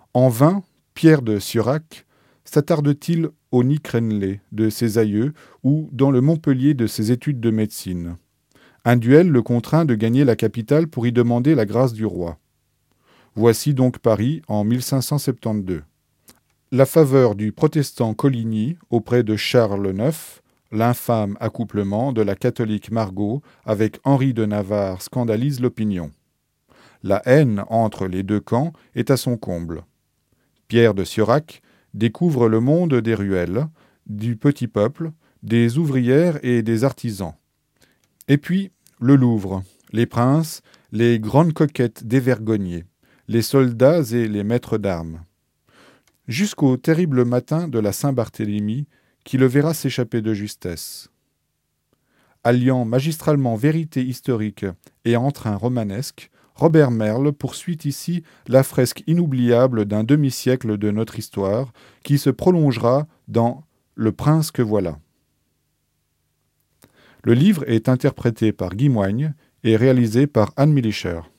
En vain, Pierre de Surac s'attarde-t-il au nid crénelé de ses aïeux ou dans le Montpellier de ses études de médecine. Un duel le contraint de gagner la capitale pour y demander la grâce du roi. Voici donc Paris en 1572. La faveur du protestant Coligny auprès de Charles IX, l'infâme accouplement de la catholique Margot avec Henri de Navarre scandalise l'opinion. La haine entre les deux camps est à son comble. Pierre de Surac découvre le monde des ruelles, du petit peuple, des ouvrières et des artisans. Et puis, le Louvre, les princes, les grandes coquettes dévergognées, les soldats et les maîtres d'armes. Jusqu'au terrible matin de la Saint-Barthélemy, qui le verra s'échapper de justesse. Alliant magistralement vérité historique et entrain romanesque, Robert Merle poursuit ici la fresque inoubliable d'un demi-siècle de notre histoire, qui se prolongera dans Le Prince que voilà. Le livre est interprété par Guy Moigne et réalisé par Anne Milischer.